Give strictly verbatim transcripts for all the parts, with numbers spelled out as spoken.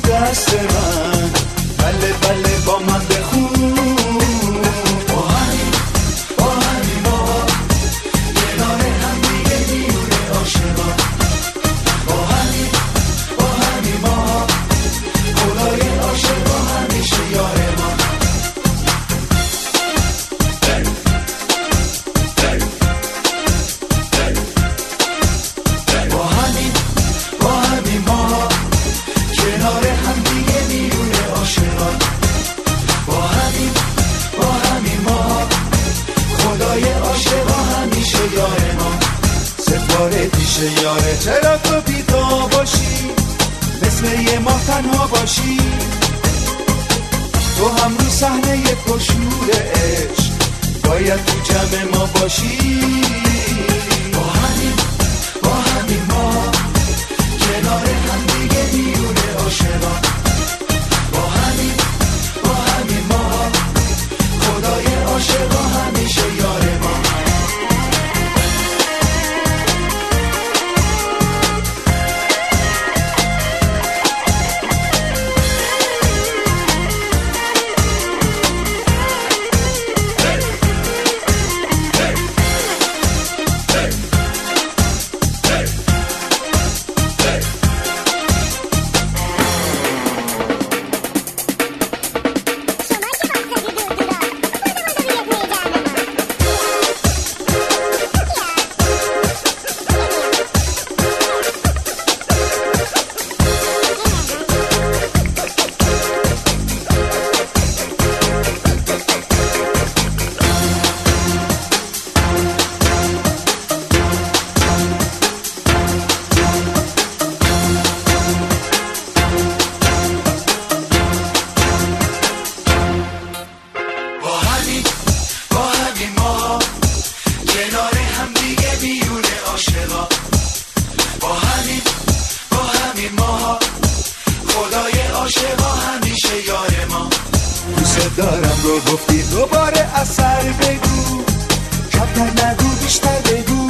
دست من، بله بله با من بخون. با همین با همین ما کنار هم دیگه میونه عاشقان. با همین با همین ما خدای عاشقا همیشه یار ما. با همین با همین ما کنار هم دیگه میونه عاشقان. با همین با همین ما خدای عاشقا همیشه یار ما. ستاره پیش یاره چرا تو بی‌تا باشی، مثل یه ما تنها باشی. تو هم رو صحنه پرشور عشق باید تو جمع ما باشی. با همین با همین ما کنار هم دیگه میونه عاشقان. با همین با همین ما خدای عاشقا همیشه یار ما. دارم رو گفتی دوباره اثر بگو، کمتر نگو بیشتر بگو.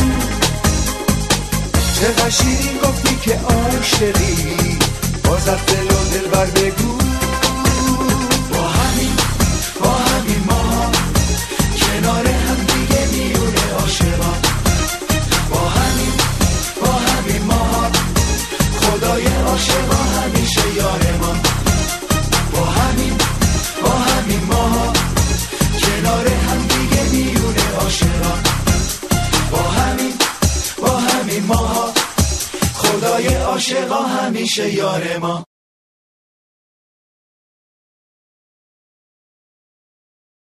چقدر شیرین گفتی که عاشقی، بازت دل و دلبر بگو. با همین با همین ما کنار هم دیگه میونه عاشقان. با همین با همین ما خدای عاشقا همیشه یار ما. با همین با همین ما کنار هم دیگه میونه عاشقان. با همین با همین ما خدای عاشقا همیشه یار ما.